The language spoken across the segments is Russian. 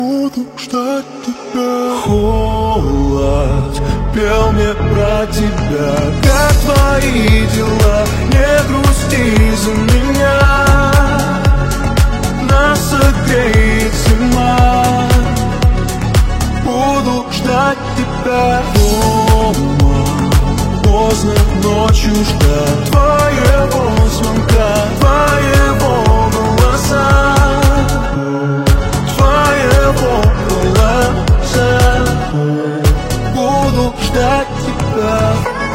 Буду ждать тебя. Холод пел мне про тебя. Как твои дела? Не грусти за меня. Нас согреет зима. Буду ждать тебя дома. Поздно ночью ждать твоего звонка, твоего голоса, твоего голоса. Буду ждать тебя.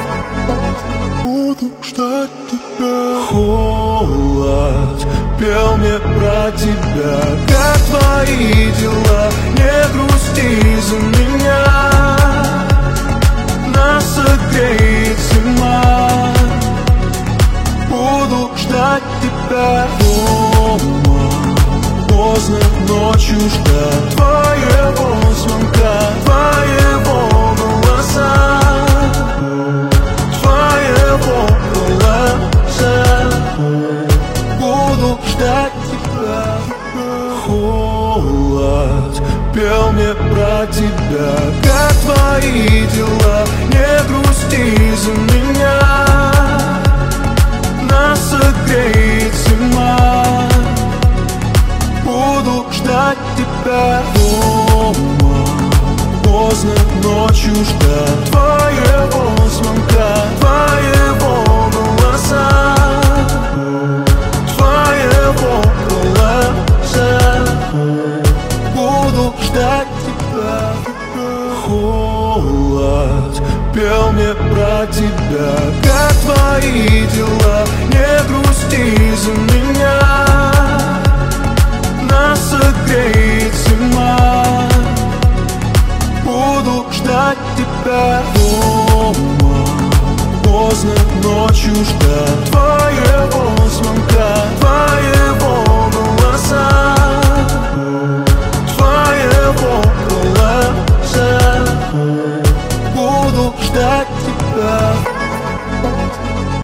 Буду ждать тебя. Холод пел мне про тебя. Как твои дела? Не грусти за меня. Нас согреет зима. Буду ждать тебя дома. Поздно ночью ждать твоего звонка, твоего голоса, твоего голоса. Буду ждать тебя. Холод пел мне про тебя. Как твои дела? Не грусти за меня. Нас согреет зима. Буду ждать тебя дома. Поздно ночью ждать твоего звонка, твоего голоса, твоего голоса. Буду ждать тебя. Холод пел мне про тебя. Как твои дела? Не грусти за меня. Нас согреет зима. Буду ждать тебя дома. Поздно ночью ждать